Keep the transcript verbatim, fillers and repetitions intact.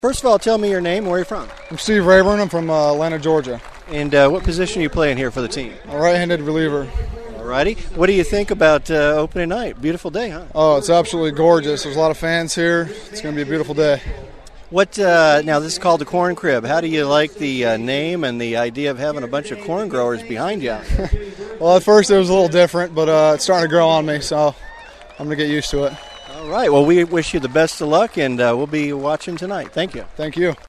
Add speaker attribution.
Speaker 1: First of all, tell me your name, where are you from?
Speaker 2: I'm Steve Rayburn. I'm from uh, Atlanta, Georgia.
Speaker 1: And uh, what position are you playing here for the team?
Speaker 2: A right-handed reliever.
Speaker 1: All righty. What do you think about uh, opening night? Beautiful day, huh?
Speaker 2: Oh, it's absolutely gorgeous. There's a lot of fans here. It's going to be a beautiful day.
Speaker 1: What uh, now, this is called the Corn Crib. How do you like the uh, name and the idea of having a bunch of corn growers behind you?
Speaker 2: Well, at first it was a little different, but uh, it's starting to grow on me, so I'm going to get used to it.
Speaker 1: All right. Well, we wish you the best of luck, and uh, we'll be watching tonight. Thank you.
Speaker 2: Thank you.